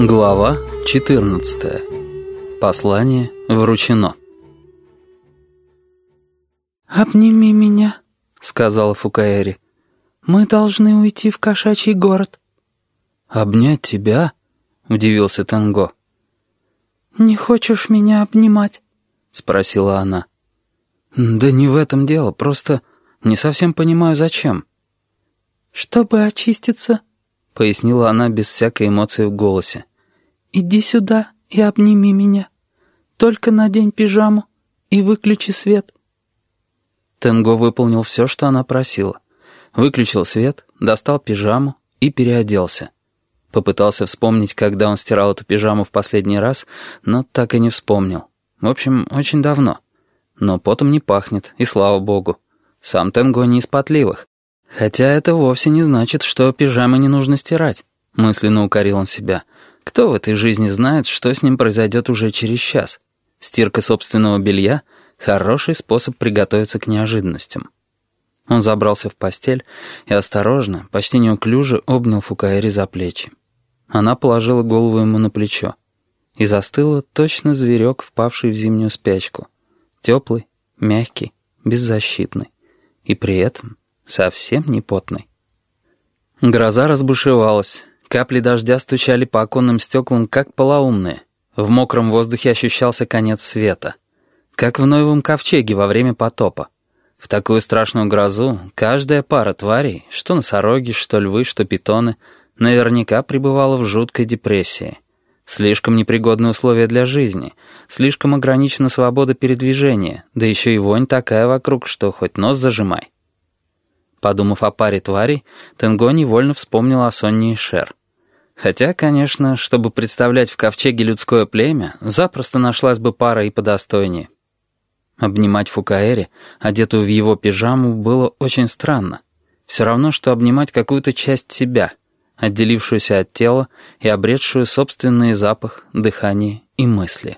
Глава 14. Послание вручено. «Обними меня», — сказала Фукаэри. «Мы должны уйти в кошачий город». «Обнять тебя?» — удивился Тенго. «Не хочешь меня обнимать?» — спросила она. «Да не в этом дело, просто не совсем понимаю, зачем». «Чтобы очиститься», — пояснила она без всякой эмоции в голосе. «Иди сюда и обними меня. Только надень пижаму и выключи свет». Тенго выполнил все, что она просила. Выключил свет, достал пижаму и переоделся. Попытался вспомнить, когда он стирал эту пижаму в последний раз, но так и не вспомнил. В общем, очень давно. Но потом не пахнет, и слава богу. Сам Тенго не из потливых. Хотя это вовсе не значит, что пижамы не нужно стирать. Мысленно укорил он себя. Кто в этой жизни знает, что с ним произойдет уже через час? Стирка собственного белья — хороший способ приготовиться к неожиданностям. Он забрался в постель и осторожно, почти неуклюже обнял Фукаэри за плечи. Она положила голову ему на плечо. И застыла точно зверек, впавший в зимнюю спячку. Теплый, мягкий, беззащитный. И при этом совсем не потный. Гроза разбушевалась. Капли дождя стучали по оконным стеклам, как полоумные. В мокром воздухе ощущался конец света. Как в Ноевом ковчеге во время потопа. В такую страшную грозу каждая пара тварей, что носороги, что львы, что питоны, наверняка пребывала в жуткой депрессии. Слишком непригодные условия для жизни, слишком ограничена свобода передвижения, да еще и вонь такая вокруг, что хоть нос зажимай. Подумав о паре тварей, Тенго невольно вспомнил о Сонни и Шер. Хотя, конечно, чтобы представлять в ковчеге людское племя, запросто нашлась бы пара и подостойнее. Обнимать Фукаэри, одетую в его пижаму, было очень странно. Все равно, что обнимать какую-то часть себя, отделившуюся от тела и обретшую собственный запах, дыхание и мысли.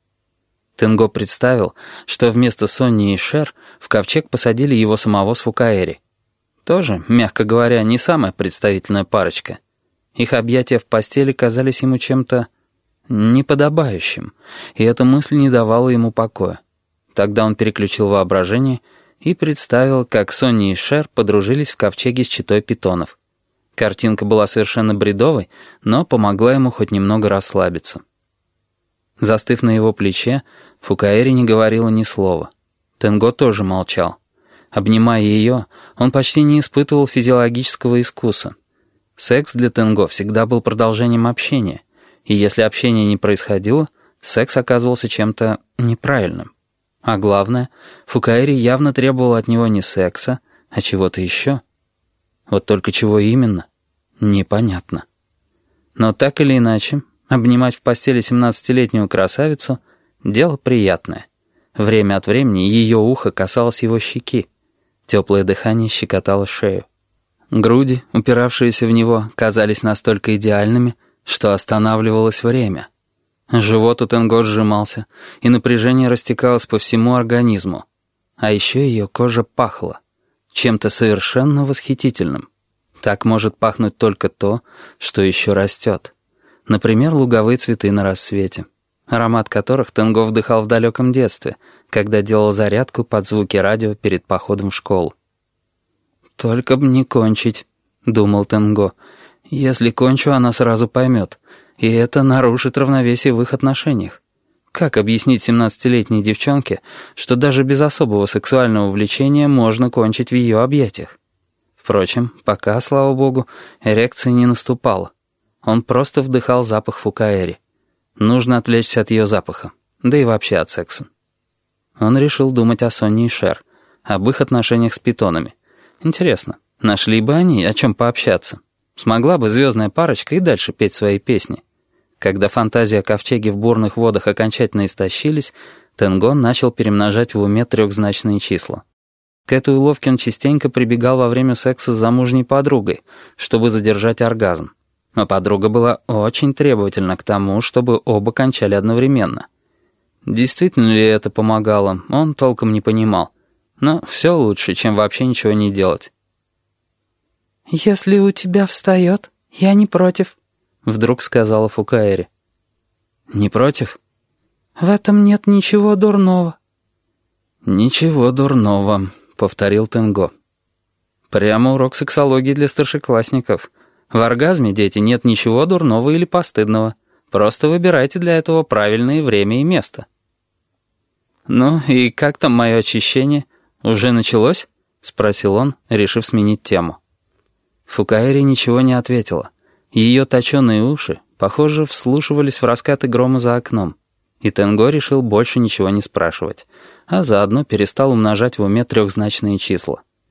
Тенго представил, что вместо Сонни и Шер в ковчег посадили его самого с Фукаэри. Тоже, мягко говоря, не самая представительная парочка. Их объятия в постели казались ему чем-то неподобающим, и эта мысль не давала ему покоя. Тогда он переключил воображение и представил, как Сонни и Шер подружились в ковчеге с четой питонов. Картинка была совершенно бредовой, но помогла ему хоть немного расслабиться. Застыв на его плече, Фукаэри не говорила ни слова. Тенго тоже молчал. Обнимая ее, он почти не испытывал физиологического искуса. Секс для Тенго всегда был продолжением общения, и если общение не происходило, секс оказывался чем-то неправильным. А главное, Фукаэри явно требовал от него не секса, а чего-то еще. Вот только чего именно, непонятно. Но так или иначе, обнимать в постели 17-летнюю красавицу — дело приятное. Время от времени ее ухо касалось его щеки. Теплое дыхание щекотало шею. Груди, упиравшиеся в него, казались настолько идеальными, что останавливалось время. Живот у Тенго сжимался, и напряжение растекалось по всему организму. А еще ее кожа пахла. Чем-то совершенно восхитительным. Так может пахнуть только то, что еще растет. Например, луговые цветы на рассвете, аромат которых Тенго вдыхал в далеком детстве, когда делал зарядку под звуки радио перед походом в школу. «Только б не кончить», — думал Тенго. «Если кончу, она сразу поймет, и это нарушит равновесие в их отношениях. Как объяснить 17-летней девчонке, что даже без особого сексуального влечения можно кончить в ее объятиях? Впрочем, пока, слава богу, эрекция не наступала. Он просто вдыхал запах Фукаэри. Нужно отвлечься от ее запаха, да и вообще от секса. Он решил думать о Сонни и Шер, об их отношениях с питонами. Интересно, нашли бы они о чем пообщаться? Смогла бы звездная парочка и дальше петь свои песни? Когда фантазии о ковчеге в бурных водах окончательно истощились, Тенго начал перемножать в уме трехзначные числа. К этой уловке он частенько прибегал во время секса с замужней подругой, чтобы задержать оргазм. А подруга была очень требовательна к тому, чтобы оба кончали одновременно. Действительно ли это помогало, он толком не понимал. Но все лучше, чем вообще ничего не делать. «Если у тебя встает, я не против», вдруг сказала Фукаэри. «Не против?» «В этом нет ничего дурного». «Ничего дурного», — повторил Тенго. «Прямо урок сексологии для старшеклассников. В оргазме, дети, нет ничего дурного или постыдного. Просто выбирайте для этого правильное время и место». «Ну, и как там мое очищение? Уже началось?» — спросил он, решив сменить тему. Фукаэри ничего не ответила. Ее точеные уши, похоже, вслушивались в раскаты грома за окном. И Тенго решил больше ничего не спрашивать, а заодно перестал умножать в уме трехзначные числа.